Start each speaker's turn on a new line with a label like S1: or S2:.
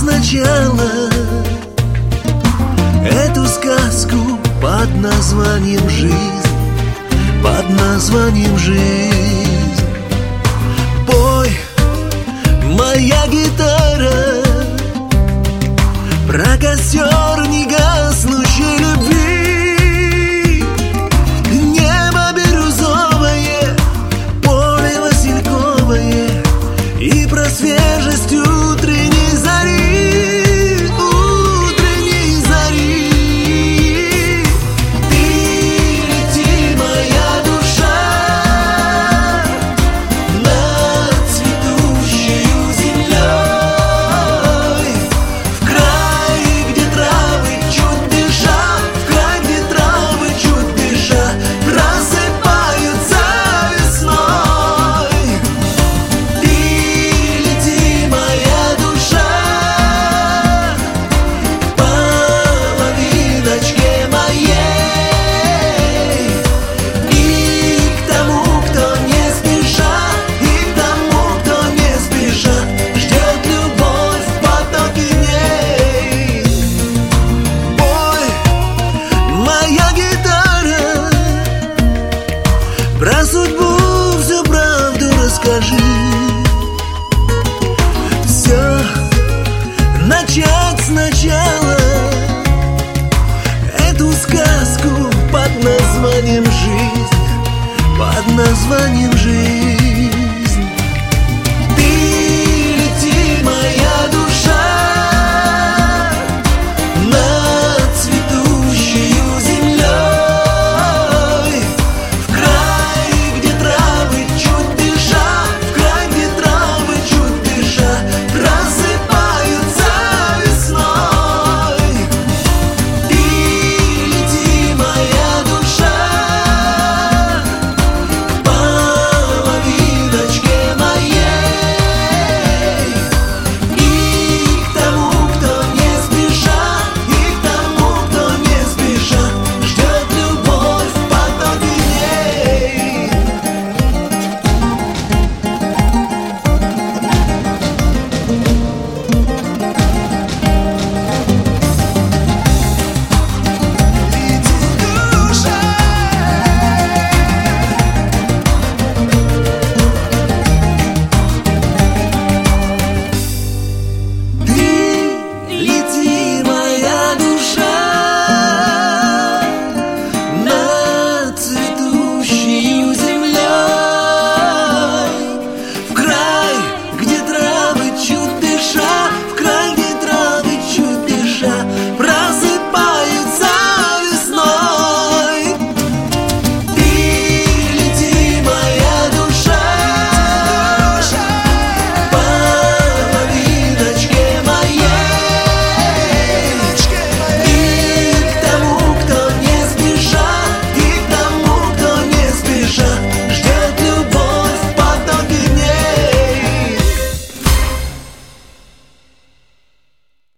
S1: сначала эту сказку под названием «Жизнь», под названием «Жизнь». Пой, моя гитара, про костер негаснущей любви. Небо бирюзовое, поле васильковое, и про свежесть утренней зари, утренней зари. Ты лети, моя душа, над цветущею землей, в край, где травы чуть дыша, в край, где травы чуть дыша просыпаются весной. Ты лети, моя душа, к половиночке моей, и к тому, кто не спеша, и к тому, кто не спеша ждет любовь в потоке дней. Пой, моя гитара, про судьбу всю правду расскажи. Все начать сначала, эту сказку под названием «Жизнь», под названием «Жизнь».